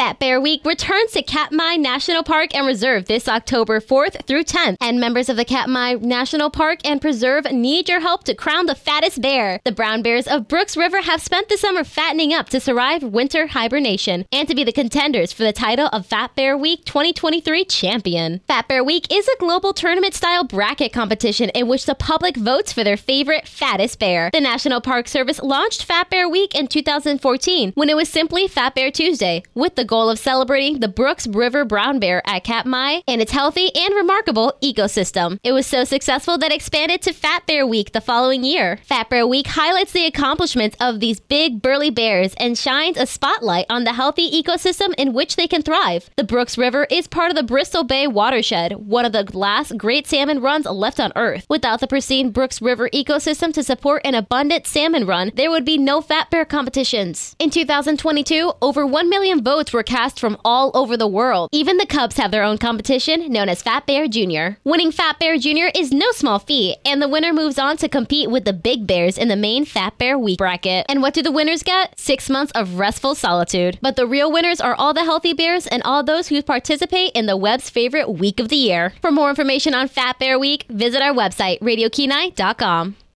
Fat Bear Week returns to Katmai National Park and Reserve this October 4th through 10th, and members of the Katmai National Park and Preserve need your help to crown the fattest bear. The brown bears of Brooks River have spent the summer fattening up to survive winter hibernation and to be the contenders for the title of Fat Bear Week 2023 champion. Fat Bear Week is a global tournament-style bracket competition in which the public votes for their favorite fattest bear. The National Park Service launched Fat Bear Week in 2014 when it was simply Fat Bear Tuesday, with the goal of celebrating the Brooks River brown bear at Katmai and its healthy and remarkable ecosystem. It was so successful that it expanded to Fat Bear Week the following year. Fat Bear Week highlights the accomplishments of these big burly bears and shines a spotlight on the healthy ecosystem in which they can thrive. The Brooks River is part of the Bristol Bay watershed, one of the last great salmon runs left on Earth. Without the pristine Brooks River ecosystem to support an abundant salmon run, there would be no fat bear competitions. In 2022, over 1 million votes were cast from all over the world. Even the Cubs have their own competition known as Fat Bear Jr. Winning Fat Bear Jr. is no small feat, and the winner moves on to compete with the big bears in the main Fat Bear Week bracket. And what do the winners get? 6 months of restful solitude. But the real winners are all the healthy bears and all those who participate in the web's favorite week of the year. For more information on Fat Bear Week, visit our website, radiokenai.com.